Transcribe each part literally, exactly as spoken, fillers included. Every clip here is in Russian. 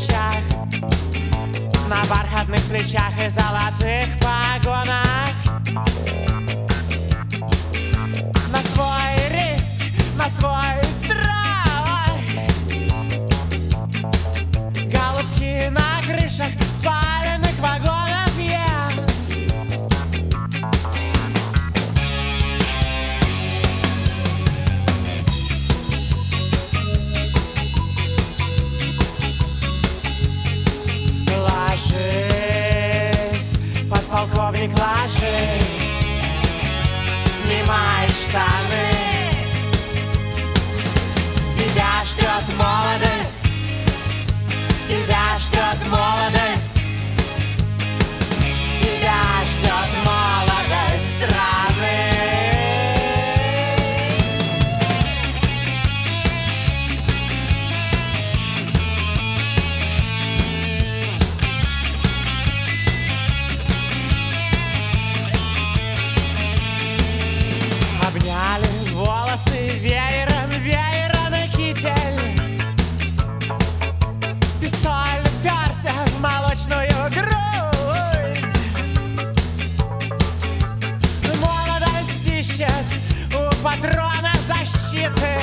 плечах, на бархатных плечах и золотых погонах. На свой риск, на свой страх, голубки на крышах спаленных вагонов, yeah. Ложись, подполковник, ложись, снимай штаны. Тебя ждет молодость, тебя ждет молодость, тебя ждет молодость страны. Обняли волосы веером, веером и китель. Пистоль перся в молочную грудь. Молодость ищет у патрона защиты.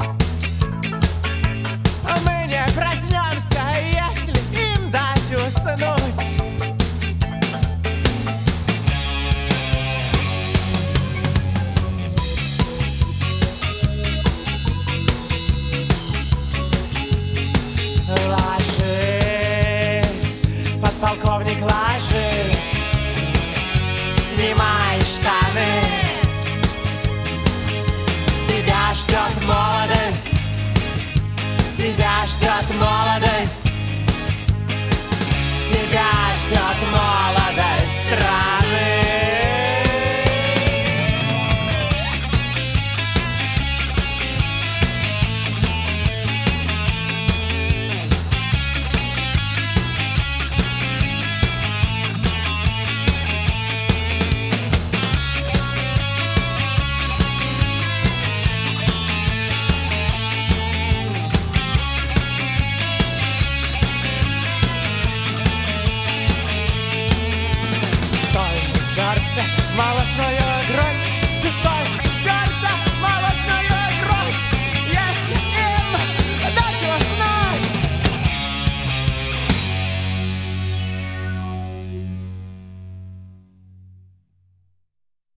Мы не проснемся, если им дать уснуть. Ложись, подполковник, ложись, снимай штаны. Тебя ждет молодость, тебя ждет молодость, тебя ждет молодость страны. Молочную